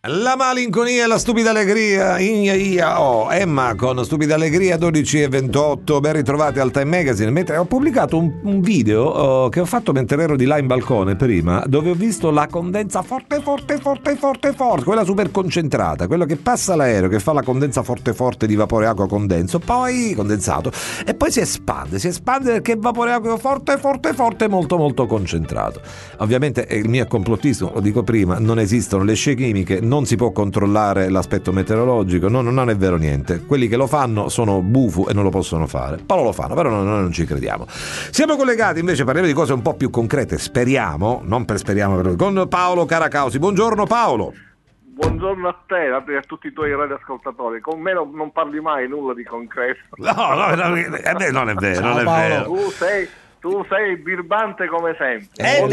La malinconia e la stupida allegria. Emma con Stupida Allegria 12:28. Ben ritrovati al Time Magazine. Mentre ho pubblicato un video che ho fatto mentre ero di là in balcone prima, dove ho visto la condensa forte, quella super concentrata, quello che passa l'aereo che fa la condensa forte di vapore acqua condenso, poi condensato, e poi si espande perché vapore acqua forte, molto concentrato. Ovviamente il mio complottista, lo dico prima, non esistono le scie chimiche, non si può controllare l'aspetto meteorologico, non è vero niente. Quelli che lo fanno sono bufu e non lo possono fare. Poi lo fanno, però noi non ci crediamo. Siamo collegati invece, parliamo di cose un po' più concrete, speriamo, con Paolo Caracausi. Buongiorno Paolo. Buongiorno a te e a tutti i tuoi radioascoltatori. Con me non parli mai nulla di concreto. No, non è vero, non è vero. Tu sei birbante come sempre.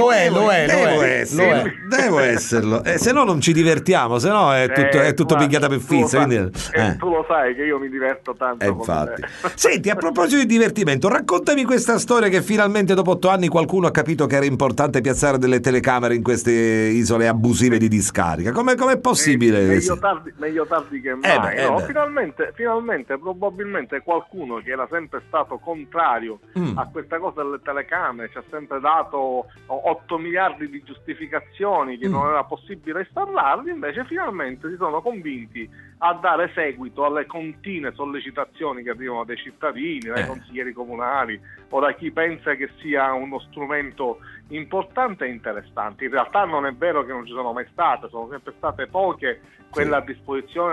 Devo esserlo. Se no non ci divertiamo, se no è tutto picchiata per fizza. Tu lo sai che io mi diverto tanto. Infatti. Senti, a proposito di divertimento, raccontami questa storia che finalmente dopo 8 anni qualcuno ha capito che era importante piazzare delle telecamere in queste isole abusive di discarica. Com'è possibile? Meglio tardi che mai. Finalmente, probabilmente qualcuno che era sempre stato contrario a questa cosa delle telecamere ci ha sempre dato 8 miliardi di giustificazioni che non era possibile installarli, invece finalmente si sono convinti a dare seguito alle continue sollecitazioni che arrivano dai cittadini, dai consiglieri comunali o da chi pensa che sia uno strumento importante e interessante. In realtà non è vero che non ci sono mai state, sono sempre state poche quelle a disposizione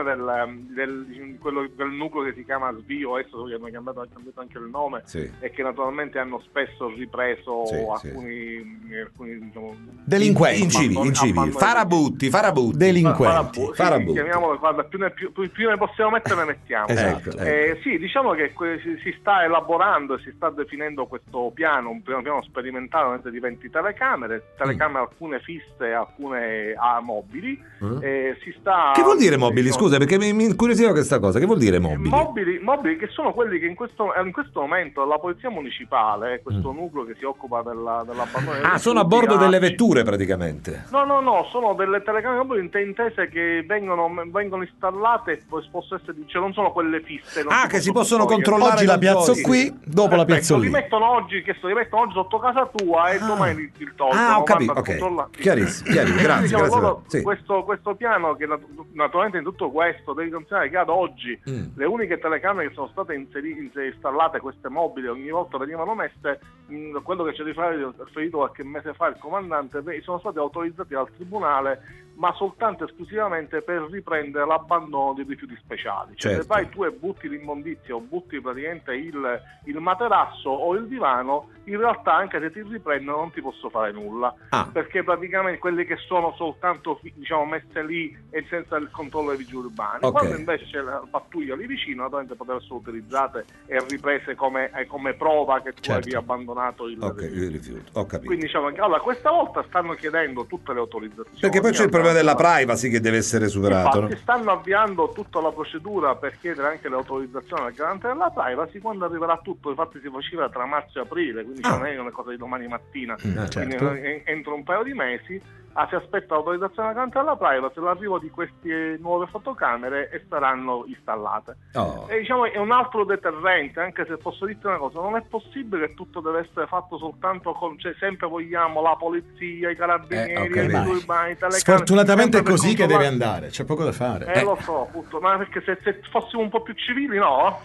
del nucleo che si chiama Svio, adesso che hanno cambiato anche il nome, e che naturalmente hanno spesso ripreso alcuni diciamo, delinquenti, incivili, farabutti, delinquenti, chiamiamolo, guarda, più ne possiamo mettere ne mettiamo. Esatto. Sì, diciamo che si sta elaborando e si sta definendo questo piano, un piano sperimentale di 20 telecamere, alcune fisse, alcune mobili. Si sta. Che vuol dire mobili? Scusa, perché mi incuriosiva questa cosa. Che vuol dire mobili? Mobili che sono quelli che in questo momento la polizia municipale, questo nucleo che si occupa dell'abbandono. Sono a bordo delle vetture praticamente. No, sono delle telecamere mobili intese che vengono installate e possono essere, cioè non sono quelle fisse. Che si possono controllare. Oggi la piazzo qui, dopo la piazzo lì. Li mettono oggi sotto casa tua e domani il tolgono. Ho capito, ok. Chiarissimo, grazie. Questo piano, che naturalmente in tutto questo devi considerare che ad oggi le uniche telecamere che sono state installate, queste mobili, ogni volta venivano messe, quello che ci ha riferito qualche mese fa il comandante, sono state autorizzate dal tribunale, ma soltanto e esclusivamente per riprendere l'abbandono dei rifiuti speciali. Cioè, se vai tu e butti l'immondizia o butti praticamente il materasso o il divano, in realtà anche se ti riprendono non ti posso fare nulla, perché praticamente quelle che sono soltanto messe lì e senza il controllo dei vigili urbani, quando invece c'è la pattuglia lì vicino, naturalmente potrebbero essere utilizzate e riprese come prova che tu hai abbandonato il rifiuto. Ho capito. Quindi allora questa volta stanno chiedendo tutte le autorizzazioni, perché poi c'è il problema della privacy che deve essere superato. Infatti stanno avviando tutta la procedura per chiedere anche le autorizzazioni al garante della privacy. Quando arriverà tutto, infatti si faceva tra marzo e aprile, quindi non è una cosa di domani mattina, quindi entro un paio di mesi si aspetta l'autorizzazione del garante della privacy, l'arrivo di queste nuove fotocamere e saranno installate. E è un altro deterrente, anche se posso dirti una cosa, non è possibile che tutto deve essere fatto soltanto sempre vogliamo la polizia, i carabinieri, i vigili urbani, i telecamere. Sfortunatamente è così che deve andare, c'è poco da fare. Lo so, appunto, ma perché se fossimo un po' più civili, no?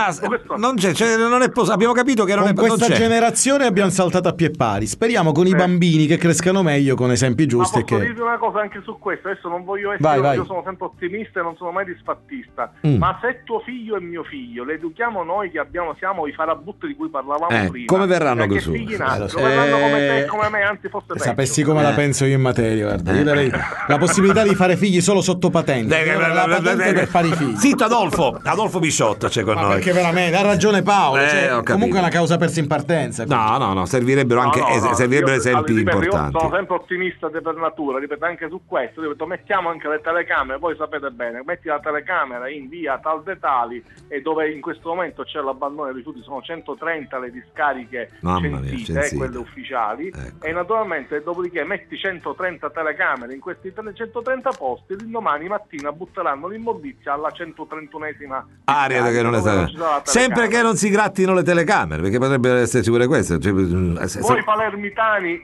Non è possibile. Abbiamo capito che con questa generazione abbiamo saltato a pie pari. Speriamo con i bambini che crescano meglio con esempi giusti. Ma posso dirvi una cosa anche su questo? Adesso non voglio essere, io sono sempre ottimista e non sono mai disfattista, ma se tuo figlio è mio figlio, le educhiamo noi che siamo i farabutti di cui parlavamo prima, come verranno così? Verranno come te e come me, anzi forse peggio. Sapessi come la penso io in materia, guarda, io darei la possibilità di fare figli solo sotto patente, la patente per fare i figli. Zitto, Adolfo Bisciotto c'è con noi. Perché veramente ha ragione Paolo, comunque è una causa persa in partenza. No, servirebbero anche esempi importanti. Io sono sempre ottimista per natura, ripeto, anche su questo, ripeto, mettiamo anche le telecamere, voi sapete bene, metti la telecamera in via tal dei tali, e dove in questo momento c'è l'abbandono dei rifiuti, sono 130 le discariche censite, quelle ufficiali, ecco. E naturalmente dopodiché metti 130 telecamere in questi 130 posti, l'indomani mattina butteranno l'immondizia alla 131esima area che non è stata. Sempre che non si grattino le telecamere, perché potrebbero esserci pure queste. Cioè, voi palermitani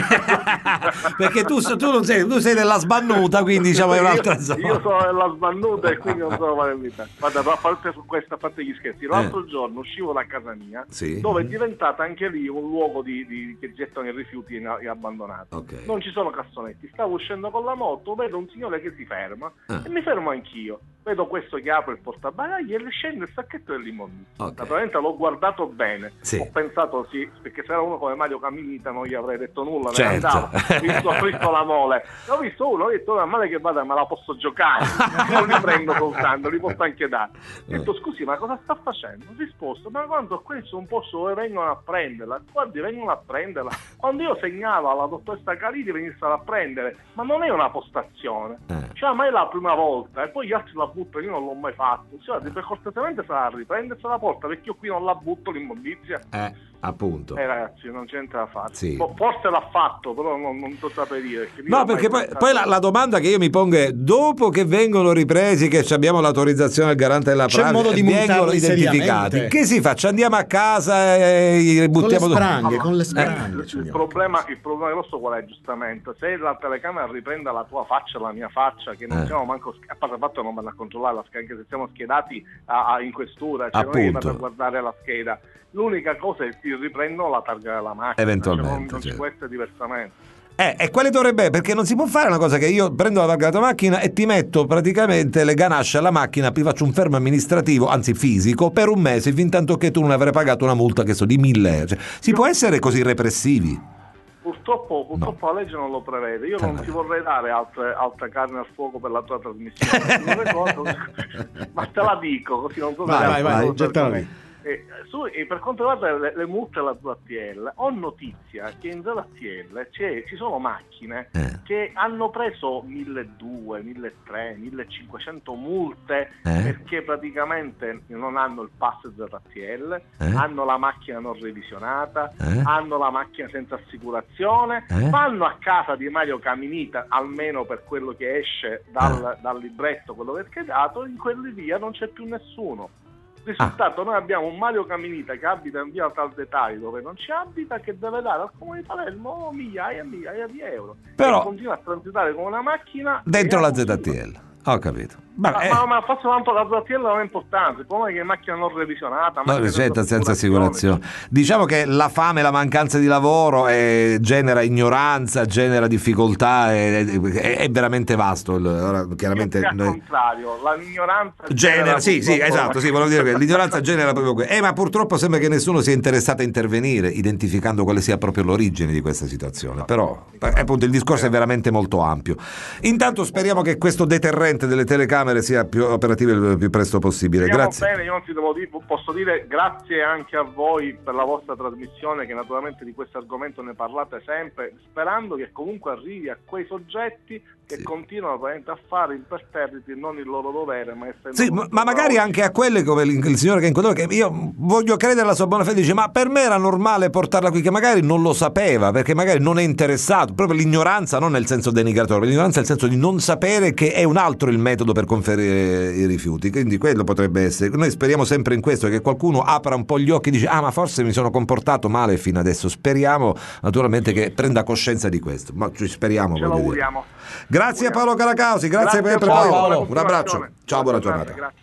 perché tu non sei, tu sei della Sbannuta, quindi diciamo è un'altra zona. Io sono della Sbannuta e quindi non sono palermitano. Guarda, a parte su questa, a parte gli scherzi, l'altro giorno uscivo da casa mia, dove è diventata anche lì un luogo che gettano i rifiuti abbandonati. Okay. Non ci sono cassonetti, stavo uscendo con la moto, vedo un signore che si ferma e mi fermo anch'io. Vedo questo che apre il portabagagli e le scende il sacchetto dell'immondizia. Okay. Naturalmente l'ho guardato bene, ho pensato perché se era uno come Mario Caminita non gli avrei detto nulla, certo. Ho visto la mole, ho visto uno, ho detto male che vada, me la posso giocare, non li prendo soltanto, li posso anche dare. Ho detto scusi, ma cosa sta facendo? Ho risposto, ma quando questo è un posto dove vengono a prenderla, guardi, vengono a prenderla, quando io segnalo alla dottoressa Caridi venissero a prendere, ma non è una postazione, cioè ma è la prima volta, e poi gli altri la buttano, io non l'ho mai fatto, cioè per cortesemente sarà a riprendersi la porta, perché io qui non la butto l'immondizia. Appunto. Ragazzi, non c'è niente da fare. Forse l'ha fatto, però non so sapere. No, perché poi la domanda che io mi pongo è: dopo che vengono ripresi, che abbiamo l'autorizzazione del garante della privacy, vengono identificati, che si faccia? Andiamo a casa e li buttiamo con le spranghe. Il problema grosso qual è, giustamente? Se la telecamera riprende la tua faccia, la mia faccia, che non siamo manco, a parte il fatto che non vanno a controllare, anche se siamo schedati in questura, cioè non è che a guardare la scheda. L'unica cosa è che riprendono la targa della macchina, eventualmente, non ci può essere diversamente. E quale dovrebbe? Perché non si può fare una cosa che io prendo la targa della tua macchina e ti metto praticamente le ganasce alla macchina, ti faccio un fermo amministrativo, anzi fisico, per un mese, fin tanto che tu non avrai pagato una multa che so di 1.000 euro. Cioè, si può essere così repressivi? Purtroppo la legge non lo prevede. Io non ti vorrei dare altra carne al fuoco per la tua trasmissione, ma te la dico così non so. Vai, gettala. Per quanto riguarda le multe alla ZTL, ho notizia che in ZTL ci sono macchine che hanno preso 1.200, 1.300, 1.500 multe perché praticamente non hanno il pass ZTL, hanno la macchina non revisionata, hanno la macchina senza assicurazione, vanno a casa di Mario Caminita, almeno per quello che esce dal libretto, quello che è schedato, in quelli via non c'è più nessuno. Risultato, noi abbiamo un Mario Caminita che abita in via tal dettaglio dove non ci abita, che deve dare al comune di Palermo migliaia e migliaia di euro, però e continua a transitare con una macchina dentro la ZTL. Ho capito. Ma forse tanto la ZTL non è importante, il problema è che è macchina non revisionata, senza assicurazione. Diciamo che la fame, la mancanza di lavoro genera ignoranza, genera difficoltà, è veramente vasto. Ora, chiaramente al contrario, l'ignoranza genera esatto, volevo dire che l'ignoranza genera proprio questo. Ma purtroppo sembra che nessuno sia interessato a intervenire identificando quale sia proprio l'origine di questa situazione. Però appunto il discorso è veramente molto ampio. Intanto speriamo che questo deterrente delle telecamere sia più operativo il più presto possibile. Grazie. Bene, io non ti posso dire grazie anche a voi per la vostra trasmissione, che naturalmente di questo argomento ne parlate sempre, sperando che comunque arrivi a quei soggetti che continuano a fare imperterriti non il loro dovere, ma magari anche a quelle come il signore che incontrò, che io voglio credere alla sua buona fede, dice ma per me era normale portarla qui, che magari non lo sapeva, perché magari non è interessato, proprio l'ignoranza, non nel senso denigratorio, l'ignoranza nel senso di non sapere che è un altro il metodo per conferire i rifiuti, quindi quello potrebbe essere. Noi speriamo sempre in questo, che qualcuno apra un po' gli occhi e dice ma forse mi sono comportato male fino adesso. Speriamo naturalmente che prenda coscienza di questo, ma ci speriamo. Ce lo auguriamo. Grazie a Paolo Caracausi, grazie per Paolo. Un abbraccio, ciao, buona giornata.